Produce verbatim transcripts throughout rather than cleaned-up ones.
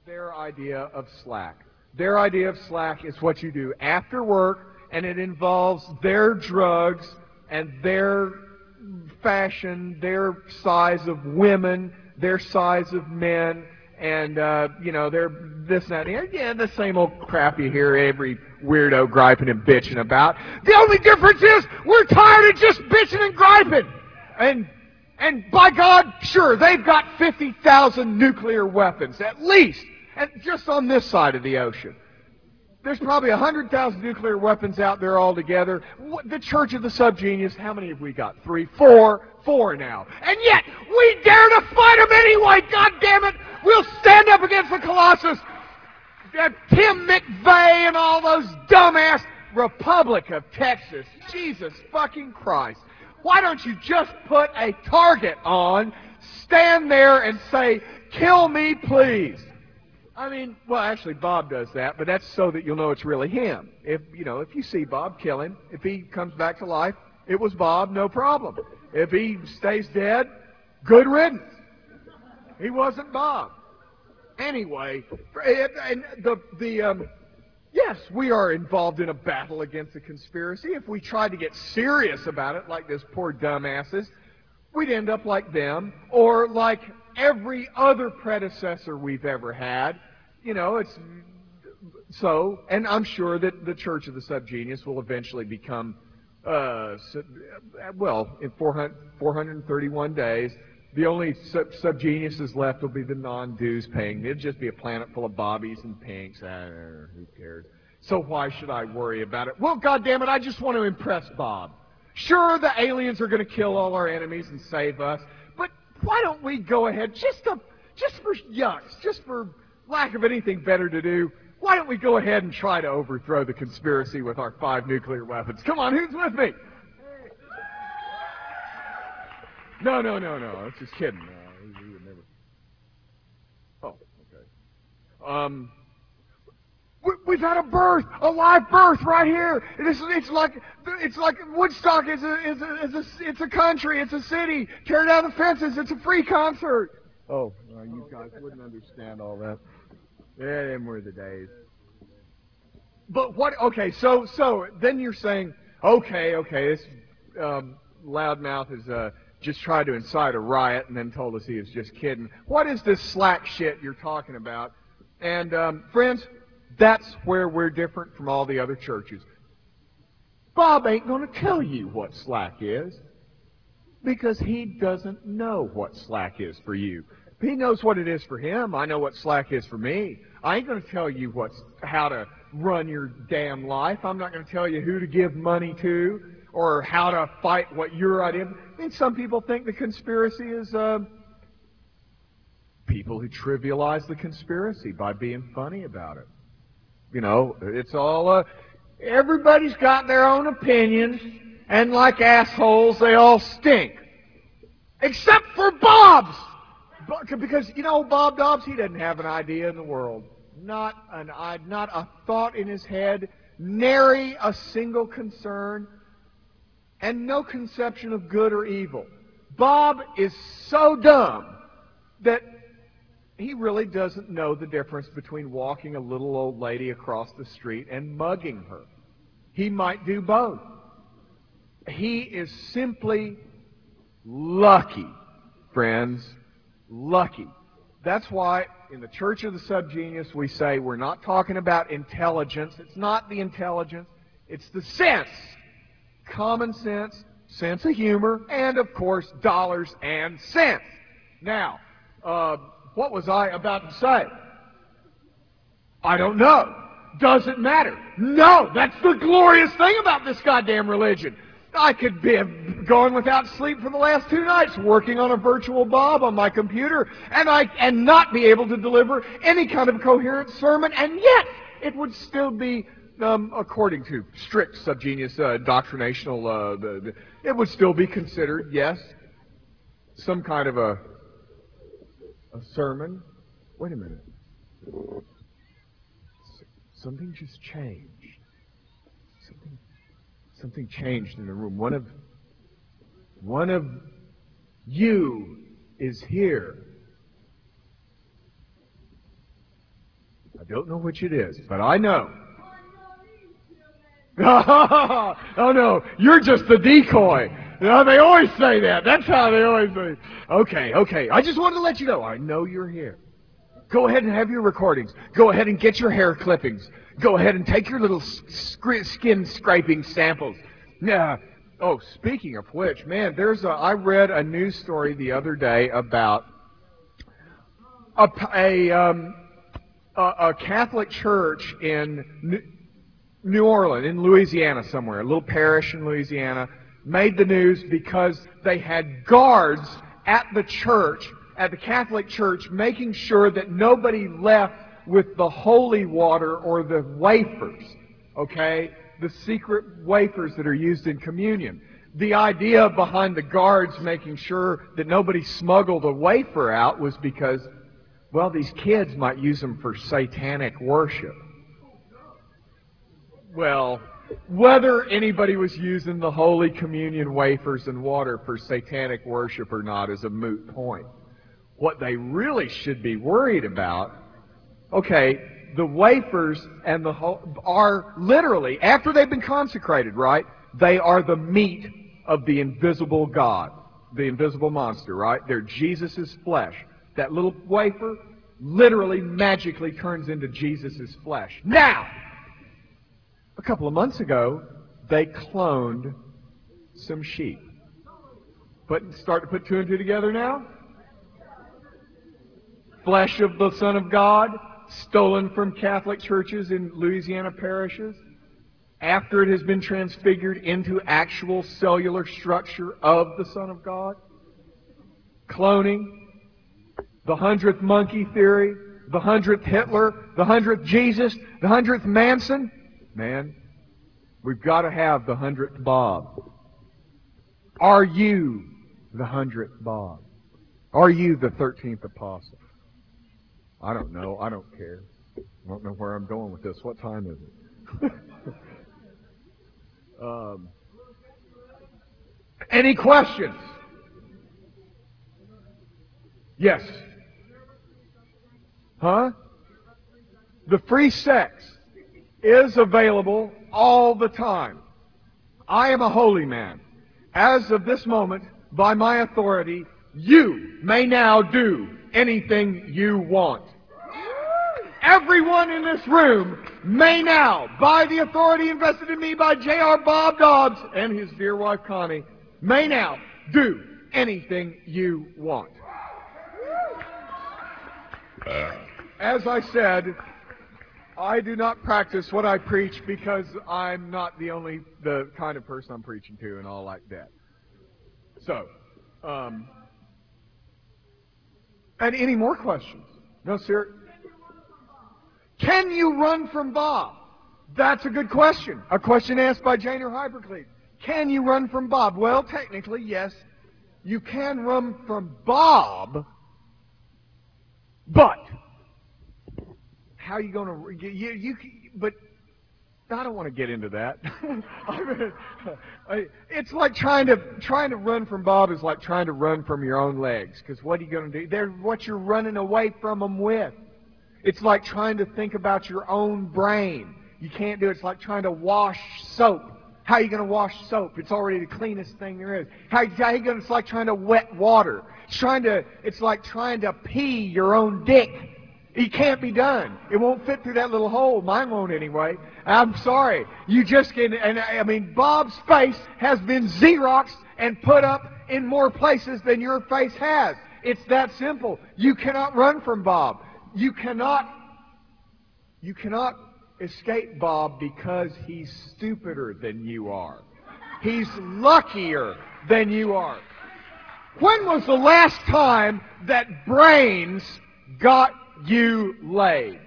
their idea of slack. Their idea of slack is what you do after work, and it involves their drugs and their fashion, their size of women, their size of men, and, uh, you know, they're this and that. And yeah, the same old crap you hear every weirdo griping and bitching about. The only difference is we're tired of just bitching and griping. And, and by God, sure, they've got fifty thousand nuclear weapons, at least, and just on this side of the ocean. There's probably one hundred thousand nuclear weapons out there altogether. The Church of the Subgenius, how many have we got? Three? Four? Four now. And yet, we dare to fight them anyway, God damn it! We'll stand up against the Colossus. Uh, Tim McVeigh and all those dumbass Republic of Texas. Jesus fucking Christ. Why don't you just put a target on, stand there and say, kill me, please? I mean, well, actually, Bob does that, but that's so that you'll know it's really him. If, you know, if you see Bob, kill him. If he comes back to life, it was Bob, no problem. If he stays dead, good riddance. He wasn't Bob. Anyway, and the, the, um, yes, we are involved in a battle against the conspiracy. If we tried to get serious about it, like those poor dumbasses, we'd end up like them, or like every other predecessor we've ever had. You know, it's so, and I'm sure that the Church of the Subgenius will eventually become, uh, well, in four hundred thirty-one days, the only sub subgeniuses left will be the non-dues paying. It'll just be a planet full of bobbies and pinks. Ah, who cares? So why should I worry about it? Well, goddammit, I just want to impress Bob. Sure, the aliens are going to kill all our enemies and save us, but why don't we go ahead, just to, just for yucks, just for lack of anything better to do, why don't we go ahead and try to overthrow the conspiracy with our five nuclear weapons? Come on, who's with me? No, no, no, no. I was just kidding. Uh, he would never. Oh, okay. Um, we, we've had a birth, a live birth right here. It's, it's like it's like Woodstock is a is a, is a it's a country, it's a city. Tear down the fences. It's a free concert. Oh, well, you guys wouldn't understand all that. Yeah, them were the days. But what? Okay, so so then you're saying, okay, okay, this um, loudmouth is uh. just tried to incite a riot and then told us he was just kidding. What is this slack shit you're talking about? And, um, friends, that's where we're different from all the other churches. Bob ain't going to tell you what slack is because he doesn't know what slack is for you. He knows what it is for him. I know what slack is for me. I ain't going to tell you what's, how to run your damn life. I'm not going to tell you who to give money to or how to fight what your idea. I mean, some people think the conspiracy is uh, people who trivialize the conspiracy by being funny about it. You know, it's all, uh, everybody's got their own opinions, and like assholes, they all stink. Except for Bob's! Because, you know, Bob Dobbs, he doesn't have an idea in the world. Not an, not a thought in his head, nary a single concern, and no conception of good or evil. Bob is so dumb that he really doesn't know the difference between walking a little old lady across the street and mugging her. He might do both. He is simply lucky, friends, lucky. That's why in the Church of the Subgenius we say we're not talking about intelligence. It's not the intelligence, it's the sense. Common sense, sense of humor, and of course dollars and cents. Now, uh, what was I about to say? I don't know. Doesn't matter. No, that's the glorious thing about this goddamn religion. I could be going without sleep for the last two nights, working on a virtual Bob on my computer, and I and not be able to deliver any kind of coherent sermon, and yet it would still be, um, according to strict Subgenius uh, doctrinational, uh, the, the, it would still be considered, yes, some kind of a a sermon. Wait a minute. Something just changed. Something, something changed in the room. One of, one of you is here. don't know which it is, but I know. Oh no, you're just the decoy. You know, they always say that. That's how they always say. Okay, okay. I just wanted to let you know. I know you're here. Go ahead and have your recordings. Go ahead and get your hair clippings. Go ahead and take your little skin scraping samples. Yeah. Oh, speaking of which, man, there's a. I read a news story the other day about a a, um, a, a Catholic church in New, New Orleans, in Louisiana somewhere, a little parish in Louisiana, made the news because they had guards at the church, at the Catholic church, making sure that nobody left with the holy water or the wafers, okay? The secret wafers that are used in communion. The idea behind the guards making sure that nobody smuggled a wafer out was because, well, these kids might use them for satanic worship. Well, whether anybody was using the Holy Communion wafers and water for satanic worship or not is a moot point. What they really should be worried about, okay, the wafers and the are literally, after they've been consecrated, right, they are the meat of the invisible God, the invisible monster, right? They're Jesus' flesh. That little wafer literally magically turns into Jesus' flesh. Now, a couple of months ago, they cloned some sheep. But start to put two and two together now? Flesh of the Son of God, stolen from Catholic churches in Louisiana parishes, after it has been transfigured into actual cellular structure of the Son of God. Cloning, the hundredth monkey theory, the hundredth Hitler, the hundredth Jesus, the hundredth Manson. Man, we've got to have the hundredth Bob. Are you the hundredth Bob? Are you the thirteenth apostle? I don't know. I don't care. I don't know where I'm going with this. What time is it? um, any questions? Yes. Huh? The free sex is available all the time. I am a holy man. As of this moment, by my authority, you may now do anything you want. Everyone in this room may now, by the authority invested in me by J R Bob Dobbs and his dear wife Connie, may now do anything you want. As I said, I do not practice what I preach because I'm not the only, the kind of person I'm preaching to and all like that. So, um, and any more questions? No, sir? Can you run from Bob? That's a good question. A question asked by Janner Hypercleave. Can you run from Bob? Well, technically, yes. You can run from Bob, but how are you going to... You, you, but I don't want to get into that. I mean, it's like trying to trying to run from Bob is like trying to run from your own legs. Because what are you going to do? They're what you're running away from them with. It's like trying to think about your own brain. You can't do it. It's like trying to wash soap. How are you going to wash soap? It's already the cleanest thing there is. How, how are you going to? It's like trying to wet water. It's trying to. It's like trying to pee your own dick. It can't be done. It won't fit through that little hole. Mine won't anyway. I'm sorry. You just can. And I mean, Bob's face has been Xeroxed and put up in more places than your face has. It's that simple. You cannot run from Bob. You cannot. You cannot escape Bob because he's stupider than you are. He's luckier than you are. When was the last time that brains got you laid?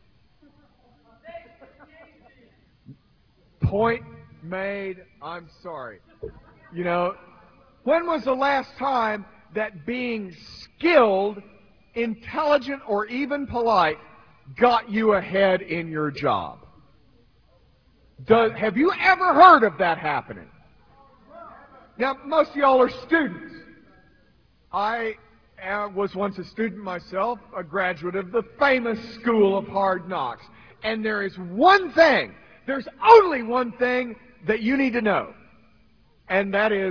Point made. I'm sorry. You know, when was the last time that being skilled, intelligent, or even polite got you ahead in your job? Does, have you ever heard of that happening? Now, most of y'all are students. I I was once a student myself, a graduate of the famous School of Hard Knocks. And there is one thing, there's only one thing that you need to know. And that is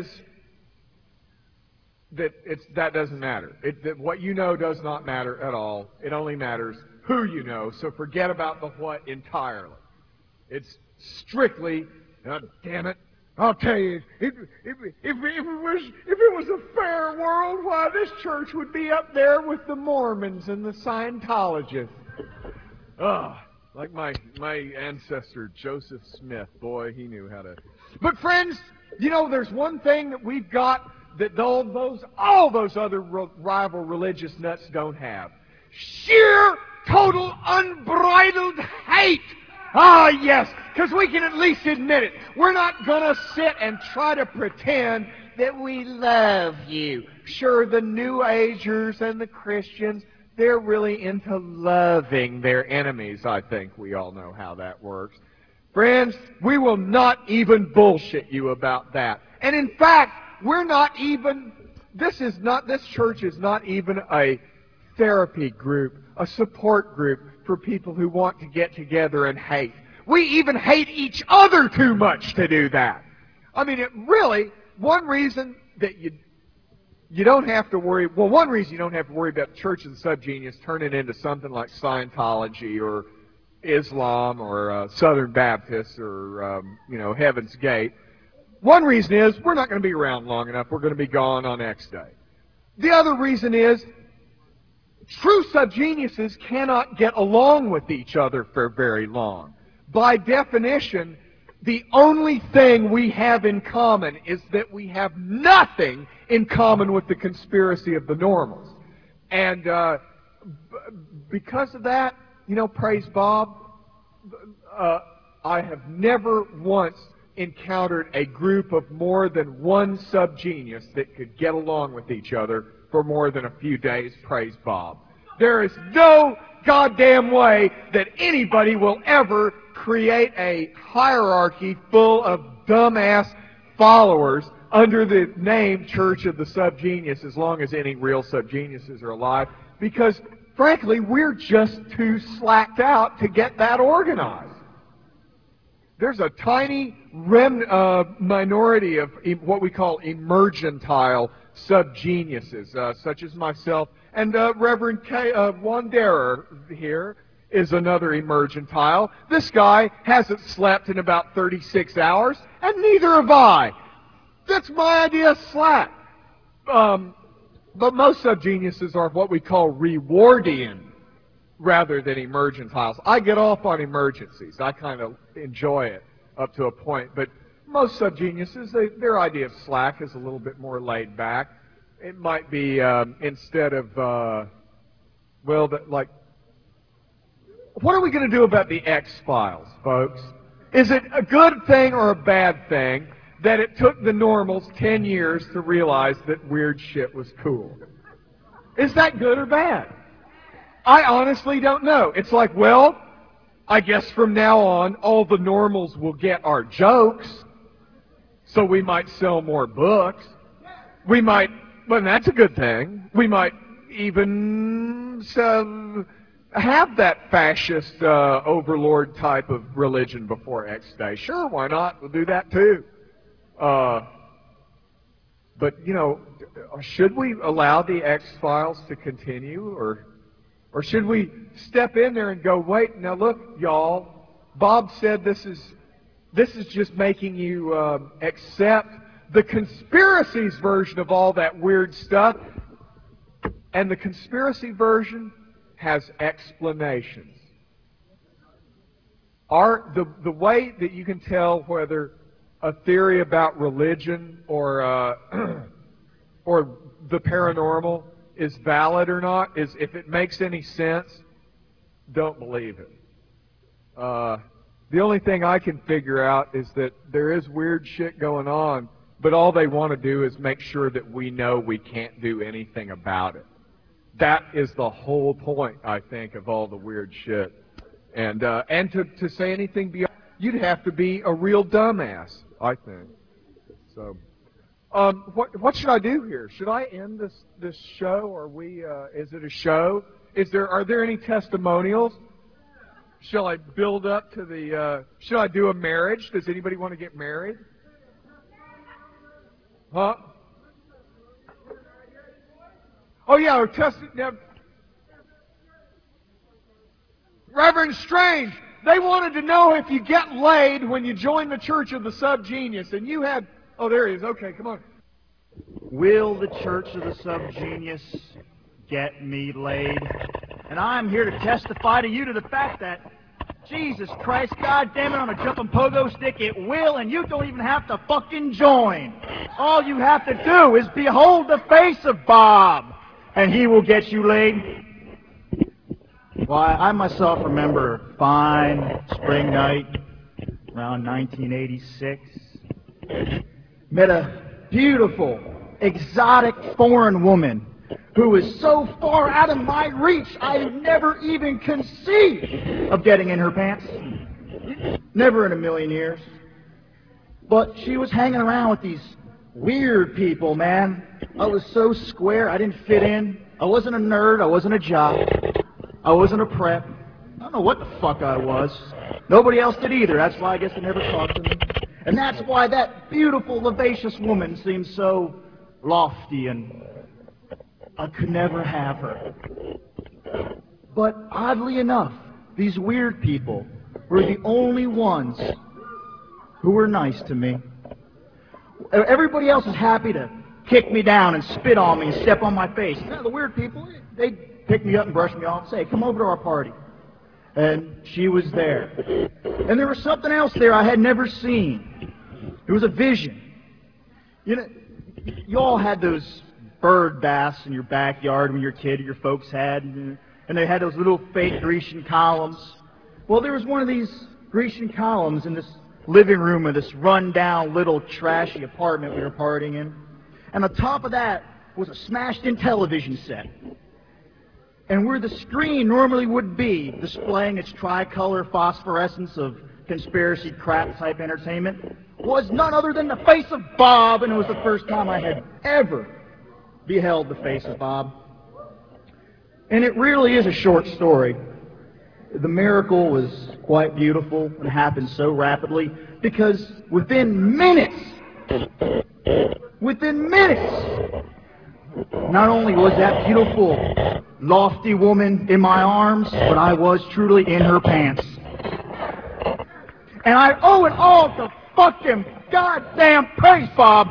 that it's, that doesn't matter. It, that what you know does not matter at all. It only matters who you know. So forget about the what entirely. It's strictly, oh, damn it, I'll tell you, if, if, if, if, it was, if it was a fair world, why, this church would be up there with the Mormons and the Scientologists. Ah, oh, like my, my ancestor, Joseph Smith. Boy, he knew how to... But friends, you know, there's one thing that we've got that all those, all those other rival religious nuts don't have. Sheer, total, unbridled hate. Ah, yes, because we can at least admit it. We're not going to sit and try to pretend that we love you. Sure, the New Agers and the Christians, they're really into loving their enemies. I think we all know how that works. Friends, we will not even bullshit you about that. And in fact, we're not even, this is not, this church is not even a therapy group, a support group for people who want to get together and hate. We even hate each other too much to do that. I mean, it really, one reason that you you don't have to worry, well, one reason you don't have to worry about the Church of the Subgenius turning into something like Scientology or Islam or uh, Southern Baptists or, um, you know, Heaven's Gate. One reason is we're not going to be around long enough. We're going to be gone on X Day. The other reason is true subgeniuses cannot get along with each other for very long. By definition, the only thing we have in common is that we have nothing in common with the conspiracy of the normals. And uh, b because of that, you know, praise Bob, uh, I have never once encountered a group of more than one subgenius that could get along with each other for more than a few days, praise Bob. There is no goddamn way that anybody will ever create a hierarchy full of dumbass followers under the name Church of the Subgenius as long as any real subgeniuses are alive, because frankly, we're just too slacked out to get that organized. There's a tiny rem, uh, minority of e what we call emergentile subgeniuses, uh, such as myself, and uh, Reverend K, uh, Wanderer here is another emergentile. This guy hasn't slept in about thirty-six hours, and neither have I. That's my idea of slack. Um, but most subgeniuses are what we call rewardian rather than emergentiles. I get off on emergencies. I kind of enjoy it up to a point. But most subgeniuses, they, their idea of slack is a little bit more laid back. It might be um, instead of, uh, well, the, like, what are we going to do about the X-Files, folks? Is it a good thing or a bad thing that it took the normals ten years to realize that weird shit was cool? Is that good or bad? I honestly don't know. It's like, well, I guess from now on, all the normals will get our jokes, so we might sell more books. We might, well, that's a good thing. We might even uh, have that fascist uh, overlord type of religion before X Day. Sure, why not? We'll do that too. Uh, but, you know, should we allow the X-Files to continue, or or should we step in there and go, wait, now look, y'all, Bob said this is this is just making you uh, accept the conspiracy's version of all that weird stuff, and the conspiracy version has explanations. Our, the, the way that you can tell whether a theory about religion or uh, or the paranormal is valid or not is if it makes any sense, don't believe it. Uh, the only thing I can figure out is that there is weird shit going on, but all they want to do is make sure that we know we can't do anything about it. That is the whole point, I think, of all the weird shit. And uh, and to, to say anything beyond, you'd have to be a real dumbass, I think. So, Um, what what should I do here? Should I end this this show? Or we? Uh, is it a show? Is there are there any testimonials? Shall I build up to the? Uh, should I do a marriage? Does anybody want to get married? Huh? Oh yeah, or test. Yeah. Reverend Strange, they wanted to know if you get laid when you join the Church of the Subgenius, and you had. Oh, there he is. Okay, come on. Will the Church of the Subgenius get me laid? And I'm here to testify to you to the fact that, Jesus Christ, God damn it, on a jumping pogo stick, it will, and you don't even have to fucking join. All you have to do is behold the face of Bob, and he will get you laid. Why, I myself remember a fine spring night around nineteen eighty-six. Met a beautiful, exotic foreign woman who was so far out of my reach, I never even conceived of getting in her pants. Never in a million years. But she was hanging around with these weird people, man. I was so square, I didn't fit in. I wasn't a nerd, I wasn't a jock. I wasn't a prep. I don't know what the fuck I was. Nobody else did either. That's why I guess they never talked to me. And that's why that beautiful, vivacious woman seems so lofty, and I could never have her. But oddly enough, these weird people were the only ones who were nice to me. Everybody else is happy to kick me down and spit on me and step on my face. You know, the weird people, they pick me up and brush me off and say, come over to our party. And she was there. And there was something else there I had never seen. It was a vision. You know, you all had those bird baths in your backyard when you were a kid, your folks had, and they had those little fake Grecian columns. Well, there was one of these Grecian columns in this living room of this run-down little trashy apartment we were partying in. And on top of that was a smashed-in television set. And where the screen normally would be, displaying its tricolor phosphorescence of conspiracy crap type entertainment, was none other than the face of Bob, and it was the first time I had ever beheld the face of Bob. And it really is a short story. The miracle was quite beautiful and happened so rapidly because within minutes, within minutes, not only was that beautiful, lofty woman in my arms, but I was truly in her pants. And I owe it all to fucking goddamn praise, Bob.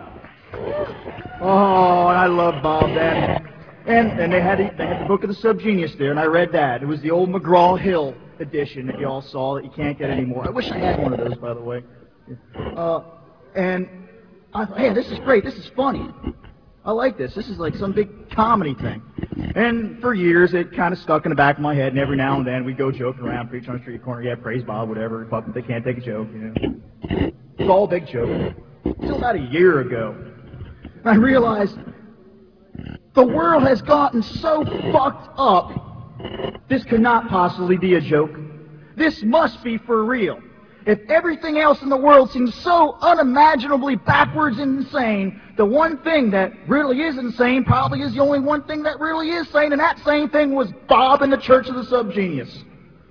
Oh, and I love Bob then. And and they had they had the Book of the Subgenius there, and I read that. It was the old McGraw-Hill edition that you all saw that you can't get anymore. I wish I had one of those, by the way. Uh, and I thought, hey, this is great. This is funny. I like this. This is like some big comedy thing. And for years, it kind of stuck in the back of my head, and every now and then we'd go joking around, preach on the street corner, yeah, praise Bob, whatever, fuck them, they can't take a joke, you know. It's all a big joke. Until about a year ago, I realized the world has gotten so fucked up, this could not possibly be a joke. This must be for real. If everything else in the world seems so unimaginably backwards and insane, the one thing that really is insane probably is the only one thing that really is sane, and that same thing was Bob in the Church of the Subgenius.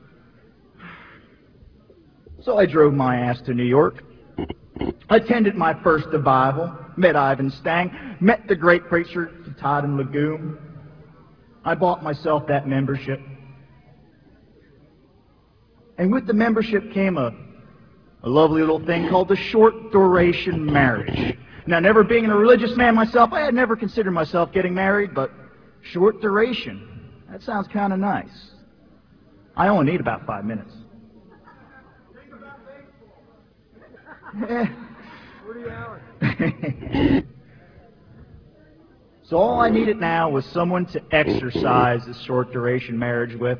So I drove my ass to New York, attended my first revival, met Ivan Stang, met the great preacher Todd and Legume. I bought myself that membership. And with the membership came a A lovely little thing called the short duration marriage. Now, never being a religious man myself, I had never considered myself getting married, but short duration, that sounds kind of nice. I only need about five minutes. forty hours. So all I needed now was someone to exercise this short duration marriage with.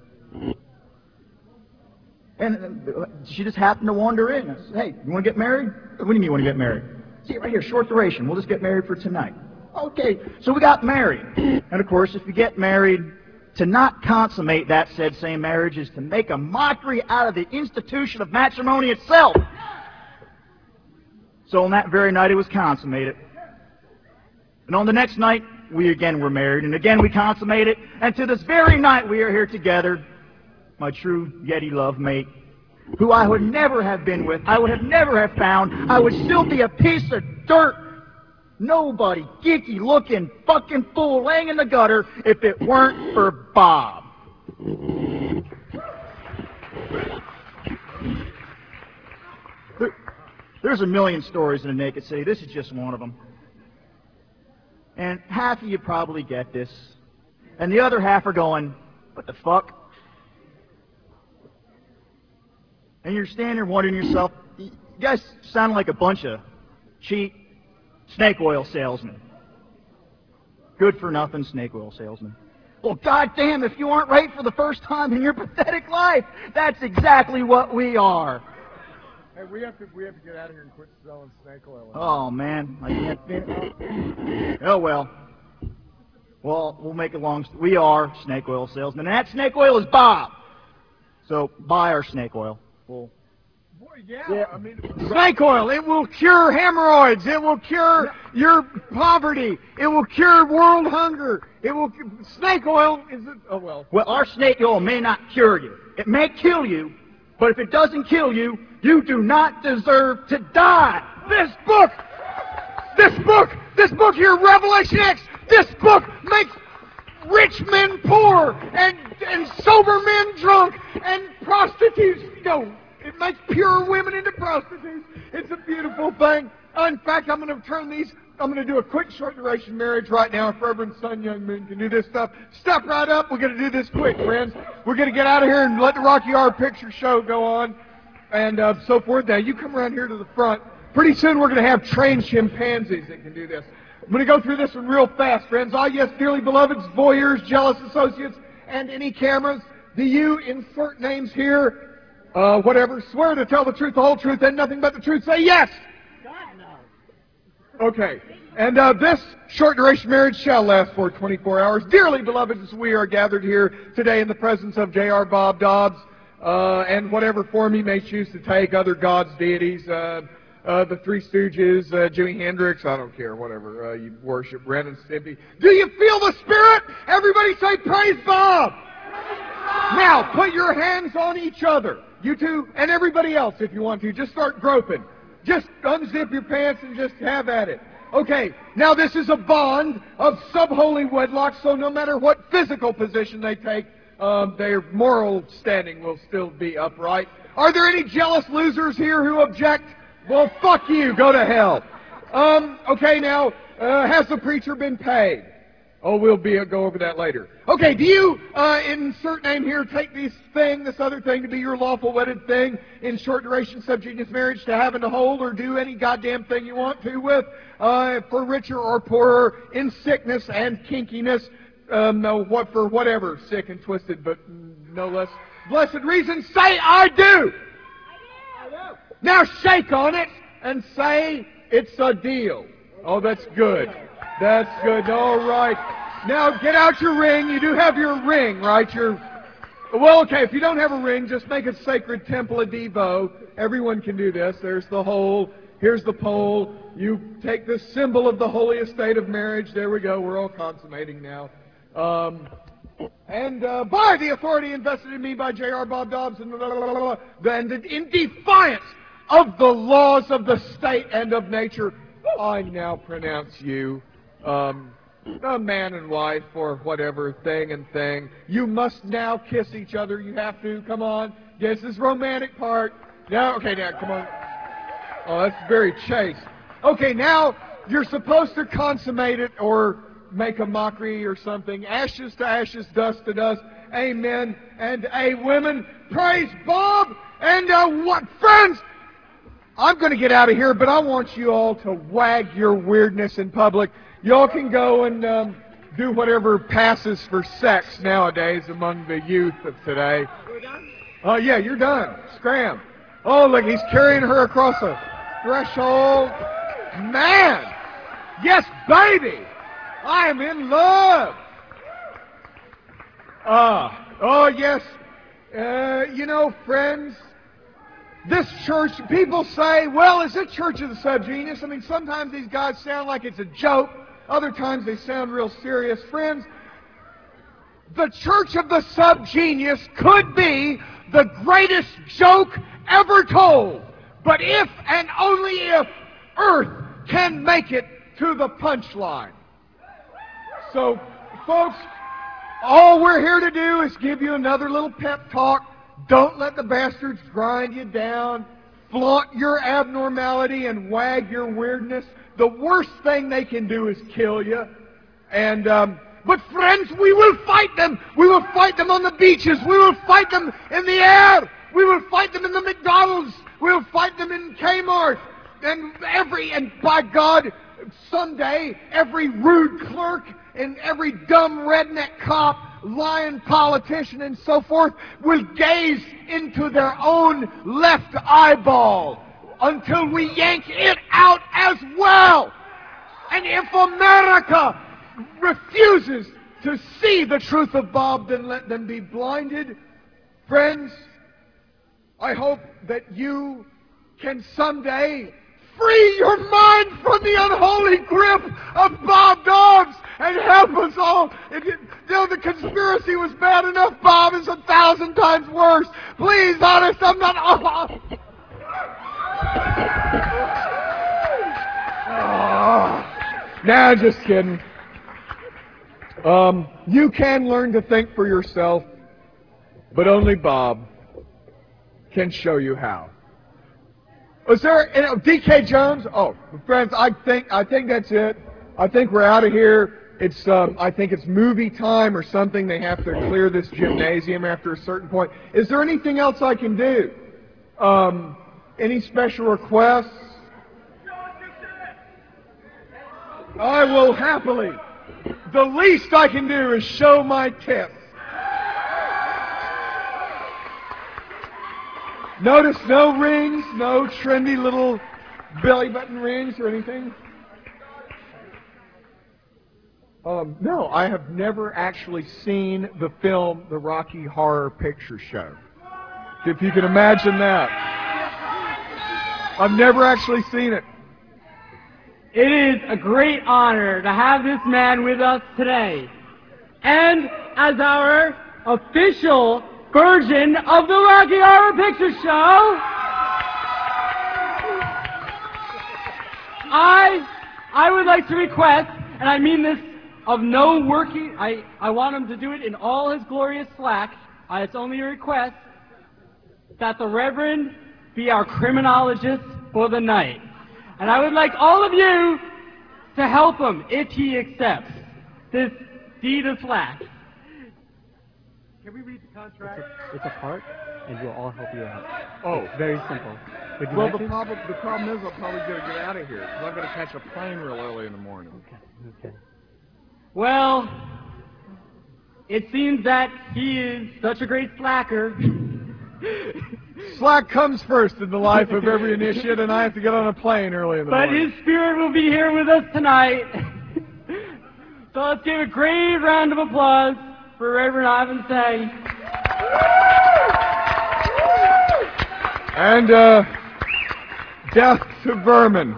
And she just happened to wander in. I said, hey, you want to get married? What do you mean you want to get married? See, right here, short duration. We'll just get married for tonight. Okay, so we got married. And of course, if you get married, to not consummate that said same marriage is to make a mockery out of the institution of matrimony itself. So on that very night it was consummated. And on the next night, we again were married, and again we consummated, and to this very night we are here together, my true Yeti love mate, who I would never have been with, I would have never have found, I would still be a piece of dirt, nobody, geeky looking fucking fool laying in the gutter if it weren't for Bob. There, there's a million stories in the Naked City. This is just one of them. And half of you probably get this, and the other half are going, what the fuck? And you're standing there wondering to yourself, you guys sound like a bunch of cheap snake oil salesmen. Good for nothing snake oil salesmen. Well, goddamn, if you aren't right for the first time in your pathetic life, that's exactly what we are. Hey, we have to we have to get out of here and quit selling snake oil. Oh man, I can't fit. Oh well. Well, we'll make it long. We are snake oil salesmen, and that snake oil is Bob. So buy our snake oil. We'll Boy, yeah, Yeah. I mean, snake oil, it will cure hemorrhoids, it will cure your poverty, it will cure world hunger, it will, snake oil is, it, oh well. Well, our snake oil may not cure you. It may kill you, but if it doesn't kill you, you do not deserve to die. This book, this book, this book here, Revelation X, this book makes rich men poor, and, and sober men drunk, and prostitutes, no, it makes pure women into prostitutes. It's a beautiful thing. In fact, I'm going to turn these, I'm going to do a quick short duration marriage right now. If Reverend Sun Young Moon can do this stuff, step right up. We're going to do this quick, friends. We're going to get out of here and let the Rocky Horror Picture Show go on, and uh, so forth. Now, you come around here to the front. Pretty soon we're going to have trained chimpanzees that can do this. I'm going to go through this one real fast, friends. Ah, yes, dearly beloveds, voyeurs, jealous associates, and any cameras. Do you insert names here? Uh, whatever. Swear to tell the truth, the whole truth, and nothing but the truth. Say yes. God, no. Okay. And uh, this short duration marriage shall last for twenty-four hours. Dearly beloveds, we are gathered here today in the presence of J R Bob Dobbs, uh, and whatever form he may choose to take, other gods, deities, uh, Uh, the Three Stooges, uh, Jimi Hendrix, I don't care, whatever, uh, you worship, Ren and Stimpy. Do you feel the Spirit? Everybody say, praise Bob! Now, put your hands on each other, you two, and everybody else if you want to. Just start groping. Just unzip your pants and just have at it. Okay, now this is a bond of sub-holy wedlock, so no matter what physical position they take, um, their moral standing will still be upright. Are there any jealous losers here who object? Well, fuck you. Go to hell. Um, okay, now, uh, has the preacher been paid? Oh, we'll be go over that later. Okay, do you, uh, insert name here, take this thing, this other thing to be your lawful wedded thing in short duration subgenius marriage to have and to hold, or do any goddamn thing you want to with, uh, for richer or poorer, in sickness and kinkiness, um, no, what for whatever, sick and twisted, but no less blessed reason, say I do. Now shake on it and say it's a deal. Oh, that's good. That's good. All right. Now get out your ring. You do have your ring, right? Your well, okay. If you don't have a ring, just make a sacred temple of Devo. Everyone can do this. There's the hole. Here's the pole. You take the symbol of the holy estate of marriage. There we go. We're all consummating now. Um, and uh, by the authority invested in me by J R Bob Dobbs and, blah, blah, blah, blah, and in defiance of the laws of the state and of nature, I now pronounce you um, a man and wife or whatever thing and thing. You must now kiss each other. You have to. Come on. Yes, this romantic part. Now, okay, now, come on. Oh, that's very chaste. Okay, now you're supposed to consummate it or make a mockery or something. Ashes to ashes, dust to dust. Amen. And a women. Praise Bob. And uh, what, friends? I'm going to get out of here, but I want you all to wag your weirdness in public. Y'all can go and um, do whatever passes for sex nowadays among the youth of today. We're done? Oh, uh, yeah, you're done. Scram. Oh, look, he's carrying her across a threshold. Man! Yes, baby! I am in love! Ah, uh, oh, yes. Uh, you know, friends, this church, people say, well, is it Church of the Subgenius? I mean, sometimes these guys sound like it's a joke. Other times they sound real serious. Friends, the Church of the Subgenius could be the greatest joke ever told. But if and only if Earth can make it to the punchline. So, folks, all we're here to do is give you another little pep talk. Don't let the bastards grind you down, flaunt your abnormality, and wag your weirdness. The worst thing they can do is kill you. And, um, but friends, we will fight them. We will fight them on the beaches. We will fight them in the air. We will fight them in the McDonald's. We will fight them in Kmart. And every, and by God, someday, every rude clerk and every dumb redneck cop, lying politician, and so forth will gaze into their own left eyeball until we yank it out as well. And if America refuses to see the truth of Bob, then let them be blinded. Friends, I hope that you can someday free your mind from the unholy grip of Bob Dobbs and help us all. If you, you know, the conspiracy was bad enough. Bob is a thousand times worse. Please, honest, I'm not... Oh. Oh. Nah, just kidding. Um, you can learn to think for yourself, but only Bob can show you how. Was there, you know, D K Jones? Oh, friends, I think I think that's it. I think we're out of here. It's um, I think it's movie time or something. They have to clear this gymnasium after a certain point. Is there anything else I can do? Um, any special requests? I will happily. The least I can do is show my tits. Notice no rings, no trendy little belly button rings or anything. Um, no, I have never actually seen the film The Rocky Horror Picture Show. If you can imagine that. I've never actually seen it. It is a great honor to have this man with us today. And as our official version of the Rocky Horror Picture Show, I I would like to request, and I mean this of no working, I, I want him to do it in all his glorious slack. Uh, it's only a request that the Reverend be our criminologist for the night. And I would like all of you to help him if he accepts this deed of slack. Can we read the contract? It's a, it's a part, and we'll all help you out. Oh. It's very simple. Would you Well, like the to? problem, the problem is I'll probably get to get out of here because I've got to catch a plane real early in the morning. Okay. Okay. Well, it seems that he is such a great slacker. Slack comes first in the life of every initiate, and I have to get on a plane early in the But morning. his spirit will be here with us tonight. So let's give a great round of applause for Reverend Ivan Sang. And, uh, death to vermin.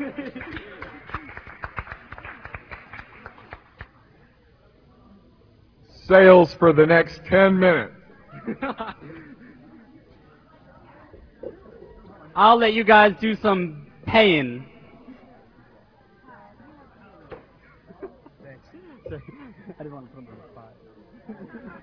Sales for the next ten minutes. I'll let you guys do some paying. Thanks. Sorry. I didn't want to put him on the spot.